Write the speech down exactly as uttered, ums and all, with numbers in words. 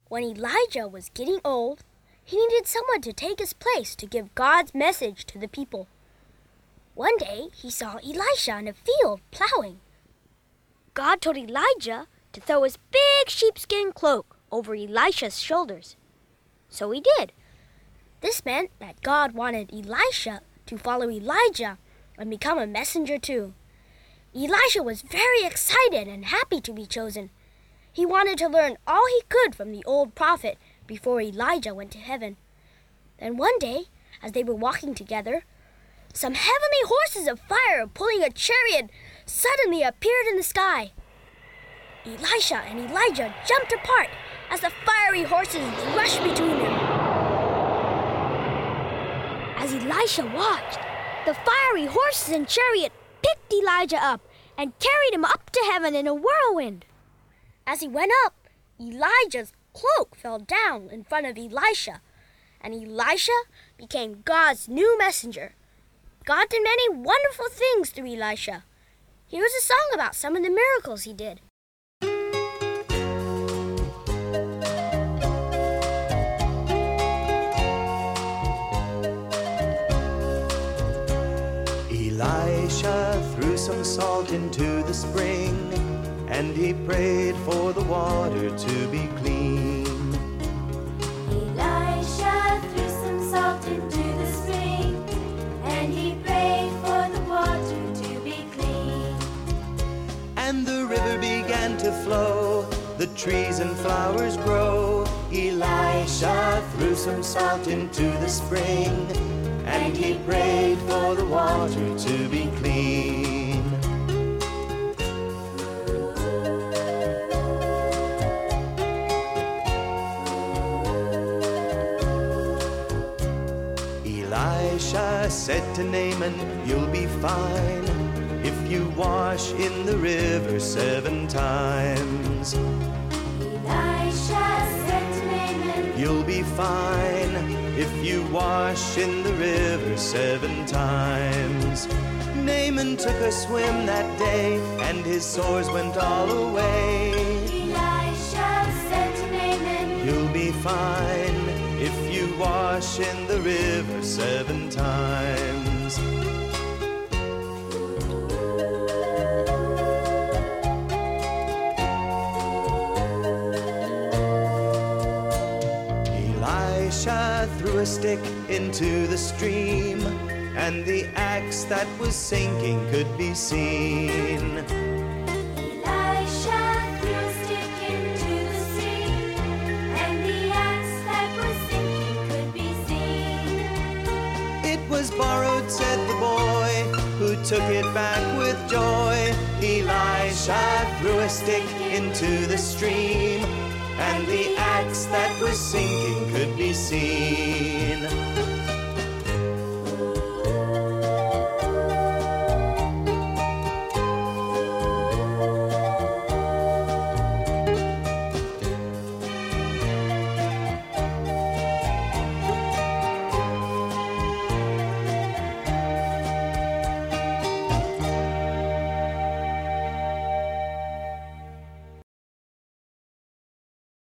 When Elijah was getting old, he needed someone to take his place to give God's message to the people. One day, he saw Elisha in a field plowing. God told Elijah to throw his big sheepskin cloak over Elisha's shoulders. So he did. This meant that God wanted Elisha to follow Elijah and become a messenger too. Elisha was very excited and happy to be chosen. He wanted to learn all he could from the old prophet before Elijah went to heaven. Then one day, as they were walking together, some heavenly horses of fire pulling a chariot suddenly appeared in the sky. Elisha and Elijah jumped apart as the fiery horses rushed between them. As Elisha watched, the fiery horses and chariot picked Elijah up and carried him up to heaven in a whirlwind. As he went up, Elijah's cloak fell down in front of Elisha, and Elisha became God's new messenger. God did many wonderful things through Elisha. Here's a song about some of the miracles he did. Elisha threw some salt into the spring, and he prayed for the water to be clean. Elisha threw some salt into the spring, and he prayed for the water to be clean. And the river began to flow, the trees and flowers grow. Elisha threw some salt into the spring, and he prayed for the water to be clean. Elisha said to Naaman, "You'll be fine if you wash in the river seven times." Elisha said to Naaman, "You'll be fine if you wash in the river seven times." Naaman took a swim that day, and his sores went all away. Elisha said to Naaman, "You'll be fine if you wash in the river seven times." Elisha threw a stick into the stream, and the axe that was sinking could be seen. Elisha threw a stick into the stream, and the axe that was sinking could be seen. "It was borrowed," said the boy, who took it back with joy. Elisha threw a stick into the stream, and the axe that was sinking could be seen.